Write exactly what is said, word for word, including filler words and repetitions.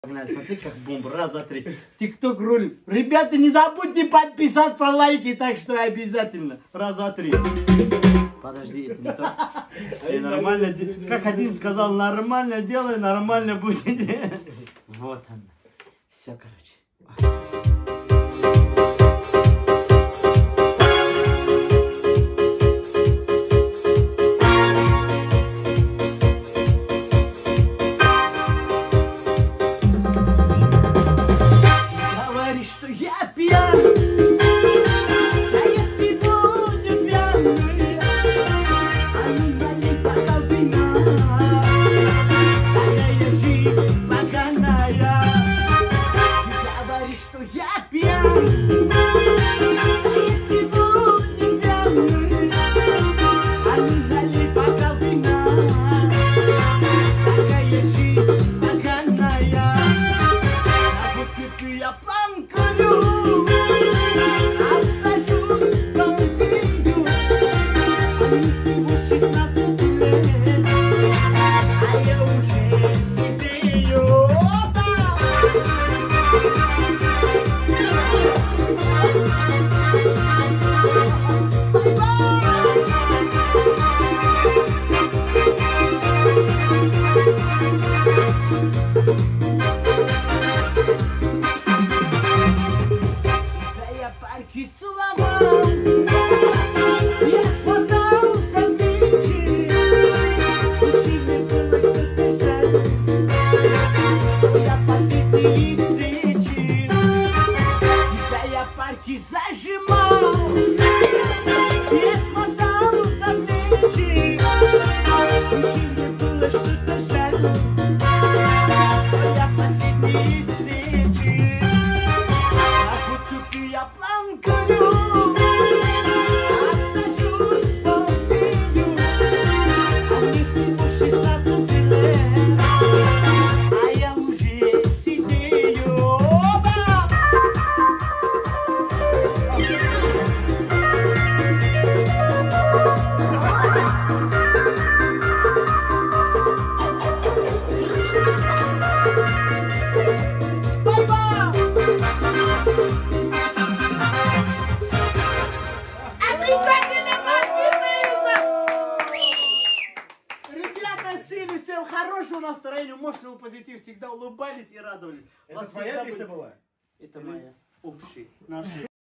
Погнали, смотри, как бомба, раз, два, три. Тикток рулит. Ребята, не забудьте подписаться, лайки, так что обязательно. Раз, два, три. Подожди, это не то. Ты нормально, как один сказал, нормально делай, нормально будет. Вот она. Все, короче. Что я пьян, а я сегодня пьяный, а ну налей бокал вина, такая жизнь поганая. Говоришь, что я пьян, а я сегодня пьяный, а ну налей бокал вина, такая жизнь поганая. А вот и я план корю, обсажусь полпинью, а мне всего шестнадцать лет, а я уже сидею. Парки целовал, я смотался в ночи, души мне было что-то жаль, что я последние встречи. Тебя я парки зажимал, я смотался в ночи, души мне было что-то жаль, что я последние встречи. Я план корю, обсажусь полпинью, а мне всего шестнадцать лет, а я уже сидею. Всем хорошего настроения, мощного позитива, всегда улыбались и радовались. Это твоя песня была? Это моя общая, наша.